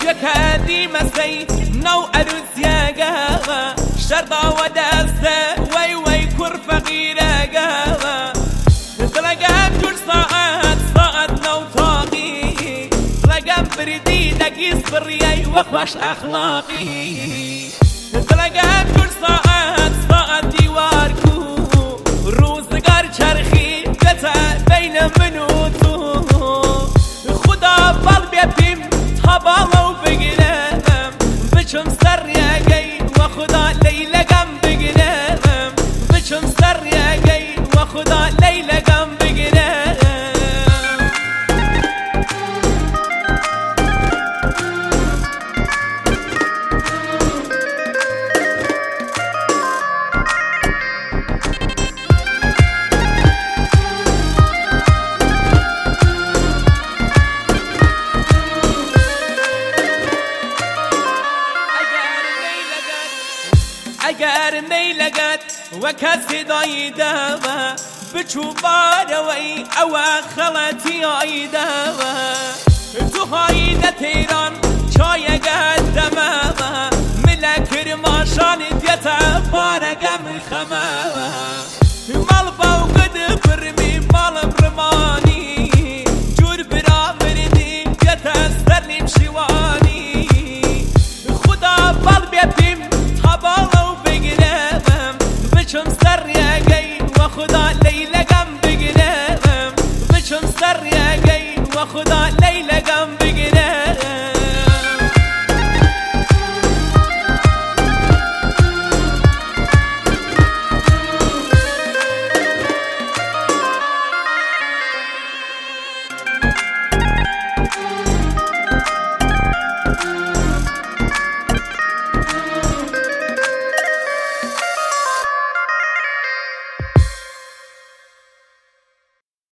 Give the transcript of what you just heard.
يكادي مسي نو أروز يا قهوة شرطة ودسة وي وي كر فقيرة قهوة تلقى كل ساعات نو طاقي تلقى بردي دقيس برياي وخوش أخلاقي تلقى كل ساعات ديواركو روزقار چرخي بتا بين منوتو خدا بال بيم تبالو بگیرم بچم سر یگین و خدا لیلگم بگیرم بچم سر یگین و خدا لیلگم بگیرم اگر نیلگت و کسی دایدم بچوباروی او خلطی آیدم تو هایده تیران چای قدمم ملکر ماشان دیتا بارگم خمم